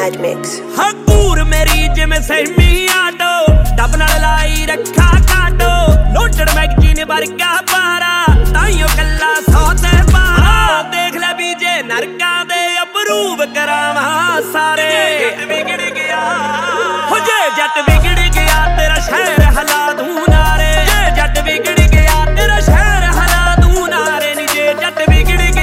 Mad Mix. ਹਕੂਰ ਮੇਰੀ ਜਿਵੇਂ semi auto ਡੱਬ ਨਾਲ ਲਾਈ ਰੱਖਾ ਕਾਟੋ ਲੋਟੜ ਮੈਗਜ਼ੀਨ ਵਰਗਾ ਪਾਰਾ ਤਾਈਓ ਕੱਲਾ ਸੌ ਤੇ ਪਾਰਾ ਦੇਖ ਲੈ ਵੀ ਜੇ ਨਰਕਾਂ ਦੇ ਅਪਰੂਵ ਕਰਾਵਾਂ ਸਾਰੇ ਵਿਗੜ ਗਿਆ ਹੋ ਜੇ ਜੱਟ ਵਿਗੜ ਗਿਆ ਤੇਰਾ ਸ਼ਹਿਰ ਹਲਾ ਦੂੰ ਨਾਰੇ ਜੇ ਜੱਟ ਵਿਗੜ ਗਿਆ ਤੇਰਾ ਸ਼ਹਿਰ ਹਲਾ ਦੂੰ ਨਾਰੇ ਨੀ ਜੇ ਜੱਟ ਵਿਗੜ ਗਿਆ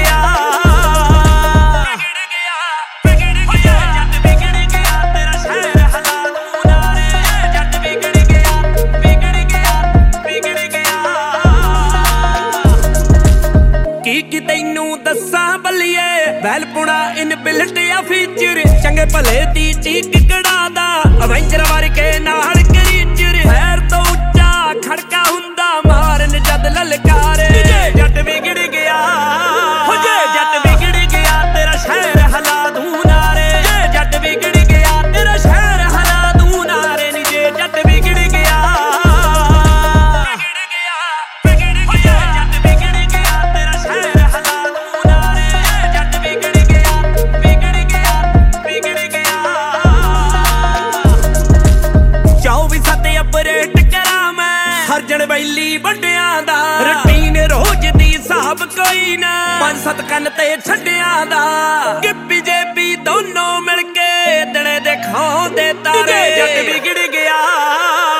ਕੀ ਤੈਨੂੰ ਦੱਸਾਂ ਬੱਲੀਏ ਵੈਲਪੁਣਾ ਇਨ ਬਿਲਟ ਆ ਫੀਚਰ ਚੰਗੇ ਭਲੇ ਦੀ ਚੀਕ ਕੜਾਦਾ ਅਵੈਂਜਰ ਵਰਗੇ ਨਾਲ ਕਰੀਚਰ ਫੈਰ ਤੋਂ ਉੱਚਾ ਖੜਕਾ ਹੁੰਦਾ ਮਾਰਨ ਜਦ ਲਲਕਾਰੇ ਜੱਟ ਵਿਗੜ ਗਿਆ ਹੋ ਜੇ ਜੱਟ ਵਿਗੜ ਗਿਆ ਤੇਰਾ ਸ਼ਹਿਰ ਹਲਾ ਦੂੰ ਨਾਰੇ ਜੇ ਜੱਟ ਵਿਗੜ ਗਿਆ ਤੇਰਾ ਸ਼ਹਿਰ ਹਲਾ ਦੂੰ ਨਾਰੇ ਨੀ ਜੇ ਜੱਟ ਵਿਗੜ ਗਿਆ ਹਰਜਣ ਬੈਲੀ ਵੱਡਿਆਂ ਦਾ ਰੁਟੀਨ ਰੋਜ਼ ਦੀ ਹਿਸਾਬ ਕੋਈ ਨਾ 5-7 ਕੰਨ ਤੇ ਛੱਡਿਆਂ ਦਾ ਗਿੱਪੀ ਜੇਪੀ ਦੋਨੋਂ ਮਿਲ ਕੇ ਦਿਨੇ ਦਿਖਾਉਂਦੇ ਤਾਰੇ ਜੱਟ ਵਿਗੜ ਗਿਆ